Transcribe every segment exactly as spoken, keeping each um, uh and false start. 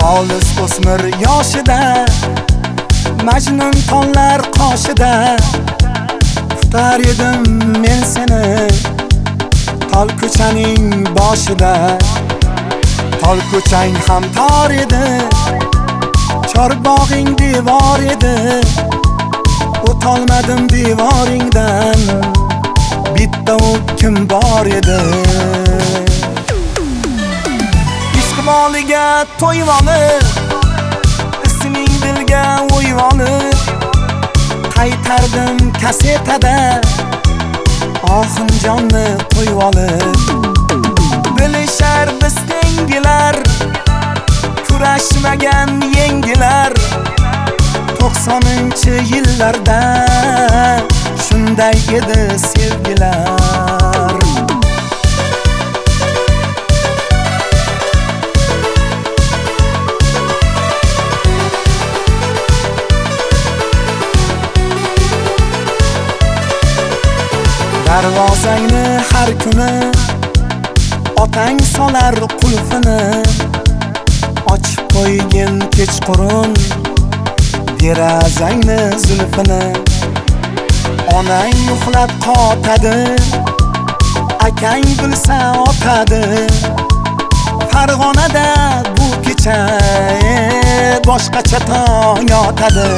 olis o'smir yoshida Majnun tonlar qoshida kutar edim men seni tol ko'chaning boshida. Tol ko'chang ham tor edi, chorbog'ing devor edi. O'tolmadim devoringdan, bitta o'pkim bor edi. Ishqiboliga to'yvolib, isming dilga o'yvolib, qaytardim kasetada oxin jonni qo'yvolib. Bilishar biz tengilar, kurashmagan yengilar. to'qsoninchi yillarda shunday edi sevgilar. Darvozangni har kuni otang solar qulfini, ochib qo'ygin kechqurun derazangni zulfini. Onang uxlab qotadi, akang bilsa otadi. Farg'onada bu kecha boshqacha tong yotadi.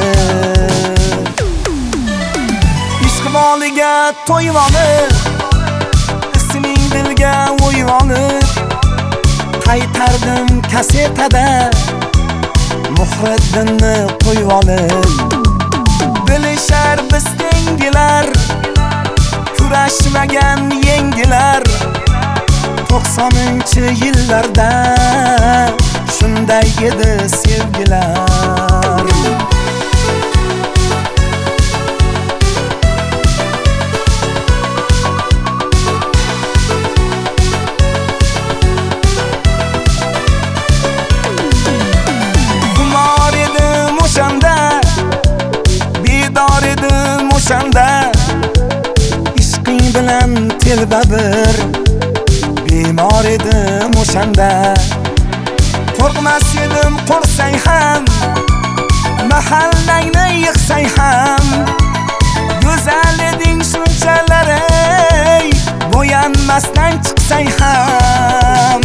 Ishqiboliga to'yvolib, isming dilga o'yvolib, qaytardim kasetada Muhriddinni qo'yvolib. Bilishar biz tengilar, kurashmagan yengilar. to'qsoninchi yillarda shunday edi sevgilar. Bedor edim o'shanda, ishqing bilan telba bir. Bemor edim o'shanda, qo'rqmas edim qo'rsang ham, mahallangni yig'sang ham. Go'zal eding shunchalar, ey bo'yanmasdan chiqsang ham.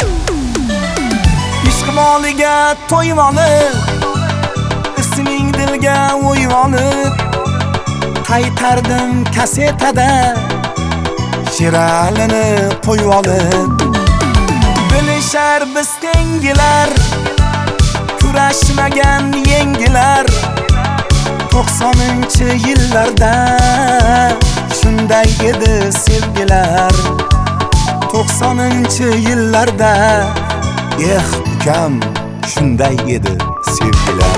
Ishqiboliga to'yvolib, isming dilga o'yvolib, qaytardim kasetada Shiralini qo'yvolib. Bilishar biz tengilar, kurashmagan yengilar. to'qsoninchi yillarda shunday edi sevgilar. to'qsoninchi yillarda eh ukam shunday edi sevgilar.